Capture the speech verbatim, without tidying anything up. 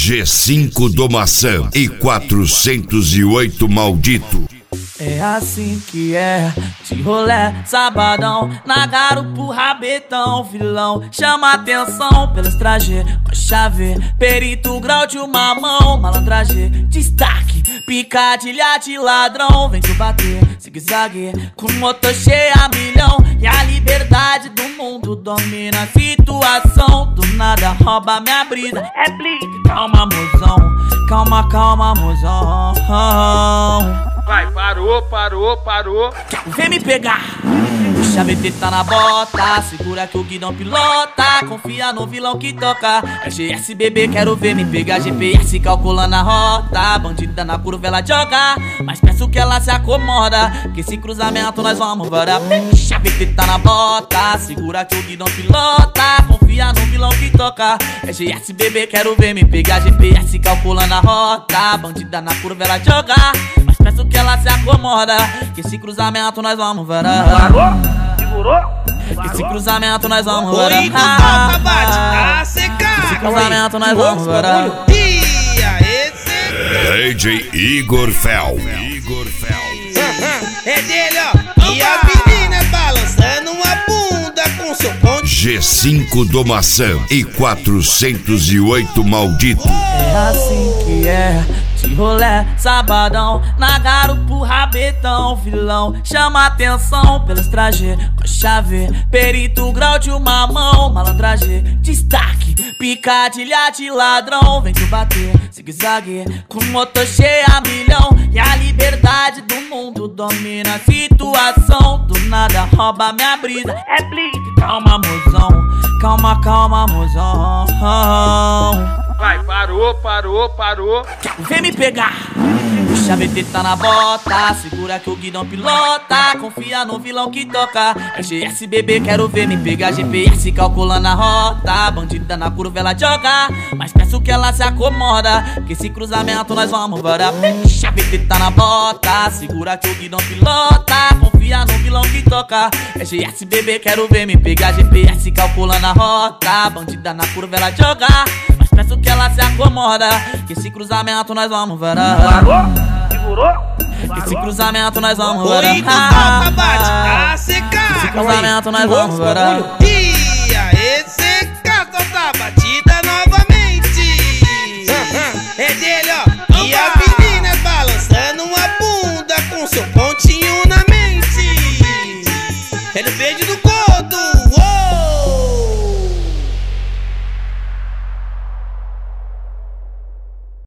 G cinco do Maçã e quatrocentos e oito Maldito. É assim que é, de rolé, sabadão, na garupa, rabetão, vilão. Chama atenção pelos trajes, com chave, perito, grau de uma mão, malandragem, destaque, picadilha de ladrão. Vem te bater, zigue-zague, com motor cheio a milhão. E a liberdade do mundo domina a situação. Do nada rouba minha brisa, é blink, calma mozão, calma, calma mozão. Vai, parou, parou, parou. Vem me pegar. O chavete tá na bota, segura que o guidão pilota. Confia no vilão que toca. É G S bebê, quero ver me pegar. G P S calculando a rota. Bandida na curva ela joga, mas peço que ela se acomoda, que esse cruzamento nós vamos varar. O chavete tá na bota, segura que o guidão pilota. Confia no vilão que toca. É G S bebê, quero ver me pegar. G P S calculando a rota. Bandida na curva ela joga, mas peço que ela se acomoda, que esse cruzamento nós vamos varar. Parou? Segurou? Que esse cruzamento nós vamos Oi, varar. do toca, bate, a secar. Esse cruzamento nós vamos varar. Ia, esse D J Igor Fel. Igor Fel. é dele, ó. E a menina balançando uma bunda com seu ponto. G cinco do Maçã e quatrocentos e oito Maldito. É assim que é, de rolé, sabadão, na garupa, rabetão, vilão. Chama atenção pelos trajes, com chave, perito, grau de uma mão, malandragem, destaque, picadilha de ladrão. Vem te bater, zigue-zague, com motor cheio a milhão. E a liberdade do mundo domina a situação. Do nada rouba minha brisa, é blink, calma mozão, calma, calma mozão. Vai, parou, parou, parou. Vem me pegar. O chavete tá na bota, segura que o guidão pilota. Confia no vilão que toca. É G S bebê, quero ver me pegar. G P S calculando a rota. Bandida na curva ela joga, mas peço que ela se acomoda, que esse cruzamento nós vamos varar. O chavete tá na bota, segura que o guidão pilota. Confia no vilão que toca. É G S bebê, quero ver me pegar. G P S calculando a rota. Bandida na curva ela joga, mas peço que ela se acomoda, que esse cruzamento nós vamos varar. Parou? Segurou? Que esse cruzamento nós vamos Oi, varar. do toca, bate, a secar. Esse cruzamento nós vamos varar. Ia.